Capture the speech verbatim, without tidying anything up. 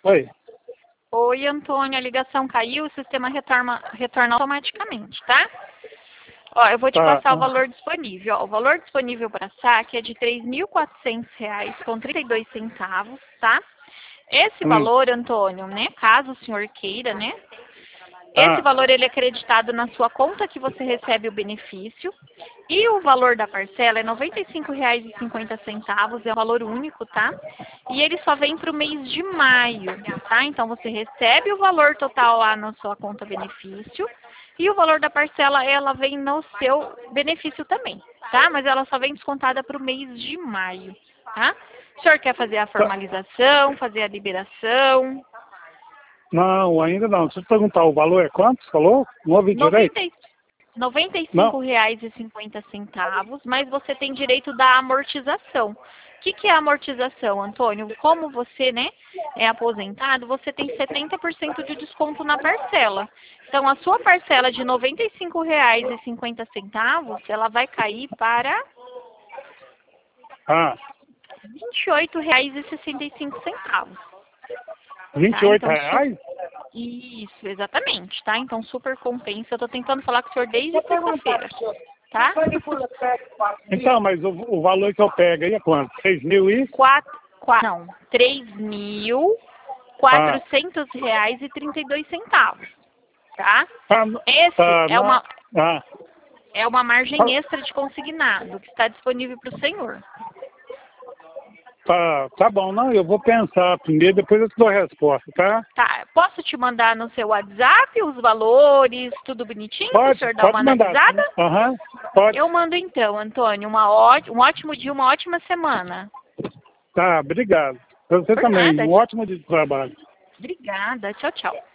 Oi. Oi, Antônio, a ligação caiu, o sistema retorna, retorna automaticamente, tá? Ó, eu vou te Tá. passar o valor disponível. Ó, o valor disponível para saque é de três mil e quatrocentos reais com trinta e dois centavos, tá? Esse Hum. valor, Antônio, né, caso o senhor queira, né, esse Tá. valor ele é creditado na sua conta que você recebe o benefício. E o valor da parcela é noventa e cinco reais e cinquenta centavos, é um valor único, tá? E ele só vem para o mês de maio, tá? Então você recebe o valor total lá na sua conta benefício e o valor da parcela ela vem no seu benefício também, tá? Mas ela só vem descontada para o mês de maio, tá? O senhor quer fazer a formalização, fazer a liberação? Não, ainda não. Deixa eu te perguntar, o valor é quanto? Você falou? Não ouvi direito? noventa e Não. cinco reais e cinquenta centavos, mas você tem direito da amortização. O que, que é amortização, Antônio? Como você, né, é aposentado, você tem setenta por cento de desconto na parcela. Então, a sua parcela de noventa e cinco reais e cinquenta centavos, ela vai cair para Ah, vinte e oito reais e sessenta e cinco centavos. vinte e Tá? oito Então, su- reais? Isso, exatamente, tá? Então, super compensa. Eu tô tentando falar com o senhor desde sexta-feira, tá? Então, mas o, o valor que eu pego aí é quanto? seis mil e? Quatro, quatro, não, três mil Ah, quatrocentos reais e trinta e dois centavos, tá? tá, Esse tá é na, uma, ah, é uma margem tá, extra de consignado que está disponível para o senhor. tá, tá bom, não, eu vou pensar primeiro, depois eu te dou a resposta, tá? Tá, posso te mandar no seu WhatsApp os valores, tudo bonitinho, para o Pode, senhor dar uma pode mandar, sim. analisada? Aham, pode. Eu mando então, Antônio, uma ó, um ótimo dia, uma ótima semana. Tá, obrigado. Pra você Por também, nada. um ótimo dia de trabalho. Obrigada, tchau, tchau.